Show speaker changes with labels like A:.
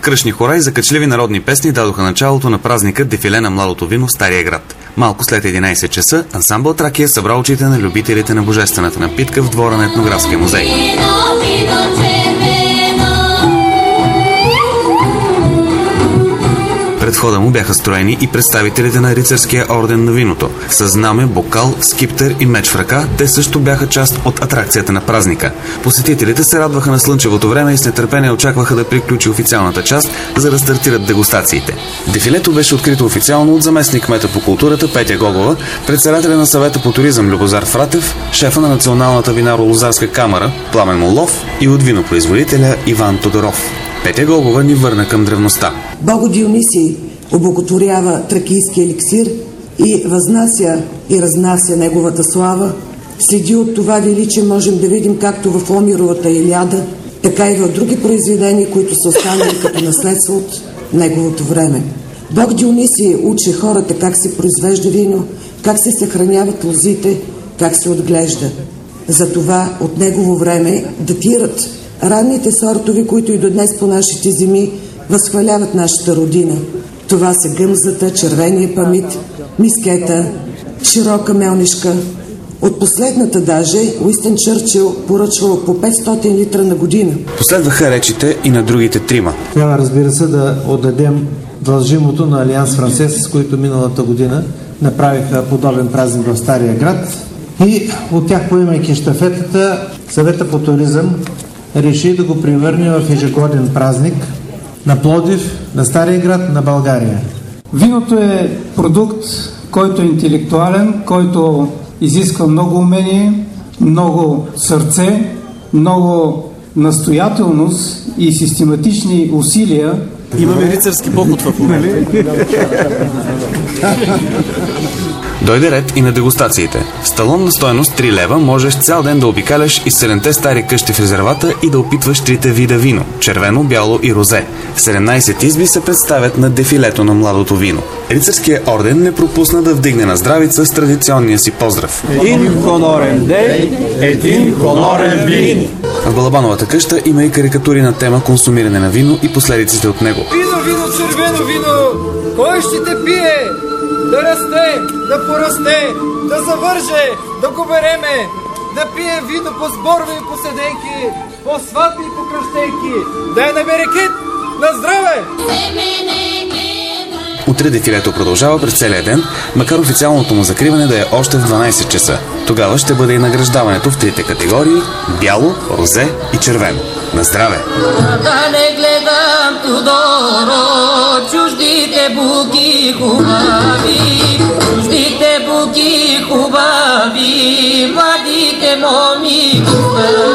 A: Кръшни хора и закачливи народни песни дадоха началото на празника Дефиле на младото вино в Стария град. Малко след 11 часа ансамбъл Тракия събра очите на любителите на божествената напитка в двора на Етнографския музей. Пред входа му бяха строени и представителите на рицарския орден на виното. Със знаме, бокал, скиптер и меч в ръка, те също бяха част от атракцията на празника. Посетителите се радваха на слънчевото време и с нетърпение очакваха да приключи официалната част, за да стартират дегустациите. Дефилето беше открито официално от заместник-кмета по културата Петя Гогова, председателя на съвета по туризъм Любозар Фратев, шефа на Националната винаро-лозарска камара Пламен Молов и от винопроизводителя Иван Тодоров. Петя Гогова ни върна към древността.
B: Бого Дионисий обоготворява тракийски еликсир и възнася и разнася неговата слава. Следи от това величие можем да видим както в Омировата Илиада, така и в други произведения, които са останали като наследство от неговото време. Бог Дионисий учи хората как се произвежда вино, как се съхраняват лозите, как се отглежда. Затова от негово време датират ранните сортове, които и до днес по нашите земи възхваляват нашата родина. Това са гъмзата, червения памит, мискета, широка мелнишка. От последната даже Уинстън Чърчил поръчвал по 500 литра на година.
A: Последваха речите и на другите трима.
C: Трябва, разбира се, да отдадем дължимото на Алианс Франсес, с които миналата година направиха подобен празник в Стария град. И от тях, поемайки щафетата, Съвета по туризъм реши да го превърне в ежегоден празник на Пловдив, на Стария град, на България.
D: Виното е продукт, който е интелектуален, който изисква много умение, много сърце, много настоятелност и систематични усилия.
E: Имаме рицарски поход в момента.
A: Дойде ред и на дегустациите. В сталон на стойност 3 лева можеш цял ден да обикаляш из 7-те стари къщи в резервата и да опитваш 3 вида вино – червено, бяло и розе. 17 изби се представят на дефилето на младото вино. Рицарският орден не пропусна да вдигне на здравица с традиционния си поздрав.
F: Един хонорен ден, един хонорен вин.
A: В Балабановата къща има и карикатури на тема консумиране на вино и последиците от него.
G: Вино, вино, червено вино! Кой ще те пие? Да расте, да порасте, да завърже, да го береме, да пие вино по сборви и по седейки, по сватби и по кръщейки, да е на берекет, на здраве!
A: Утре дефилето продължава през целия ден, макар официалното му закриване да е още в 12 часа. Тогава ще бъде и награждаването в 3 категории – бяло, розе и червено. На здраве!
H: Да не гледам Тодоро, чуждите буки хубави, чуждите буки хубави, младите моми хубави.